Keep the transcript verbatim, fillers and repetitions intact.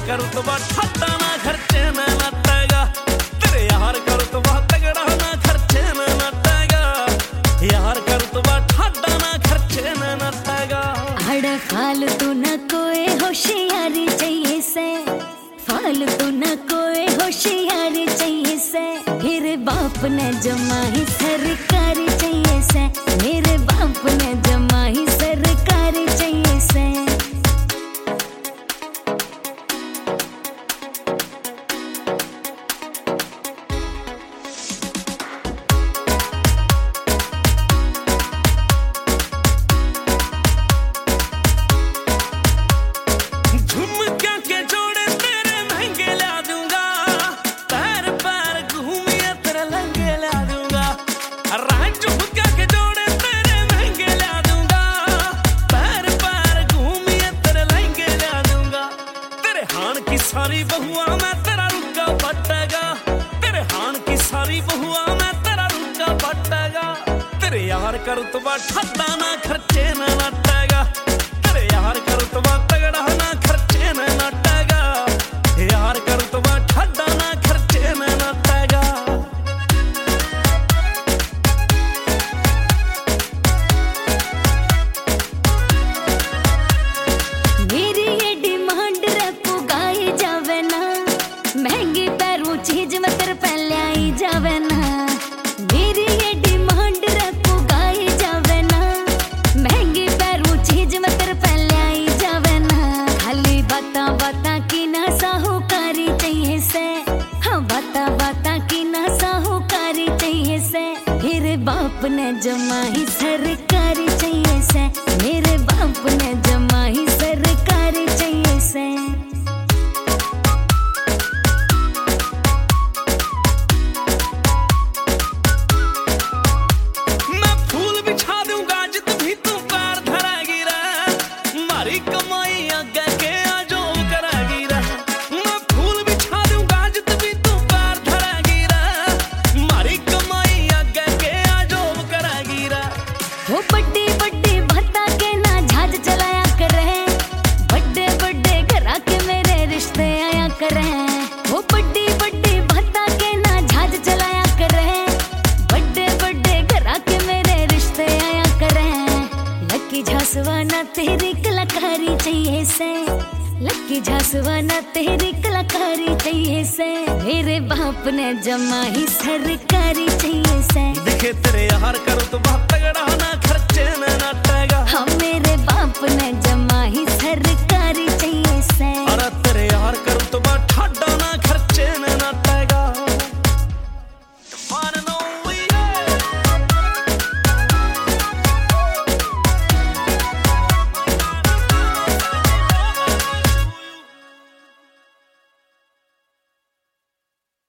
का रुतबा ठट्टा ना खर्चे ना नटेगा, तेरे यार का रुतबा तगड़ा ना खर्चे ना नटेगा, यार का रुतबा ठट्टा ना खर्चे ना नटेगा। अड़ फालतू न कोई होशियारी चाहिए से, फालतू न कोई होशियारी चाहिए से, मेरे बाप ने जमाई सरकारी चाहिए से, मेरे बाप ने जमाई सरकारी चाहिए से। सारी बहुआ मैं तेरा रुका पटेगा, तेरे हान की सारी बहुआ मैं तेरा रुका पटेगा, तेरे यार का रुतबा ठट्टा ना खर्चे ना नटेगा, तेरे यार का रुतबा तगड़ा ना खर्चे ना नटेगा, यार का रुतबा ठट्टा ना खर्चे ना नटेगा। मेरी ये डिमांड रे पुगाई जावे ना, महंगी पैरों चीज में तेरे पहले आई जावे ना, मेरी ये डिमांड रे पुगाई जावे ना, महंगी पैरों चीज में तेरे पहले आई जावे ना। खाली बाता बाता की ना साहूकारी चाहिए से, हाँ बाता बाता की ना साहूकारी चाहिए से, मेरे बाप ने जमाई सरकारी चाहिए से, मेरे बाप ने जमाई सरकारी चाहिए से। वो बड्डी बड्डी भत्ता के ना जहाज चलाया करे, बड्डे बड्डे घरा के मेरे रिश्ते आया करे, वो बड्डी बड्डी भत्ता के ना जहाज चलाया करे, बड्डे बड्डे घरा के मेरे रिश्ते आया करे। लक्की झांसवाना तेरी कलाकारी चाहिए से, लक्की झांसवाना तेरी कलाकारी चाहिए से, मेरे बाप ने जमाई सरकारी चाहिए से। दिखे तेरे यार का रुतबा तगड़ा ना